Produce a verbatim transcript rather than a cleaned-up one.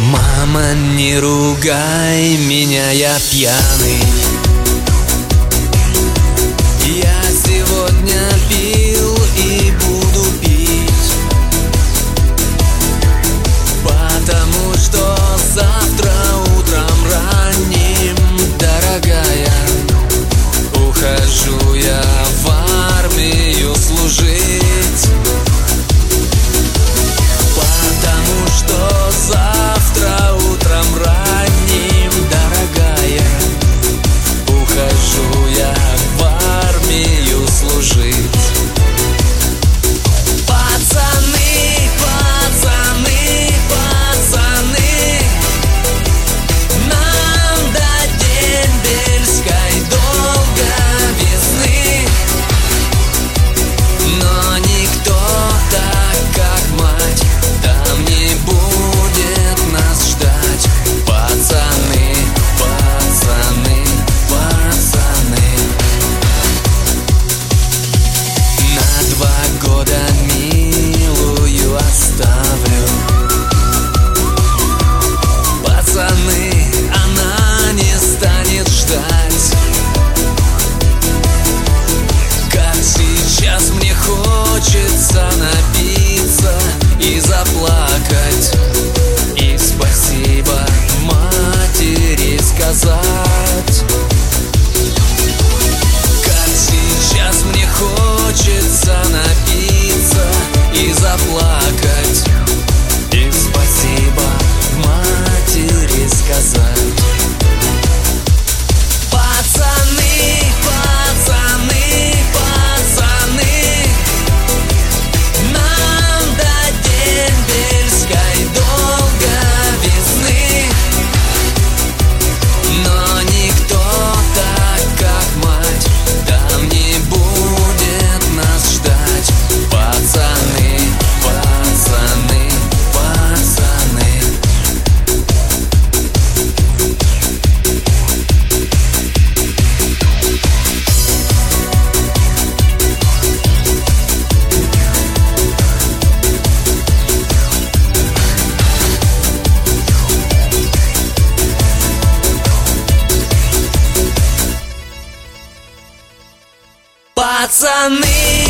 Мама, не ругай меня, я пьяный. Я сегодня пил и буду пить, потому что завтра утром ранним, дорогая, ухожу я в армию служить. Потому что завтра утром ранним, дорогая, ухожу я в армию служить. Пацаны, пацаны, пацаны, нам до дембельской долго весны, но никто так, как мать, там не будет нас ждать. Пацаны, пацаны, пацаны, на два года милую оставлю. Пацаны, она не станет ждать. Как сейчас мне хочется напиться и заплакать, и спасибо матери сказать. Как сейчас мне хочется напиться и заплакать, и спасибо матери сказать. Пацаны, пацаны, пацаны, нам до дембельской долго весны, но никто так, как мать, там не будет нас ждать. Пацаны, пацаны, пацаны. Пацаны.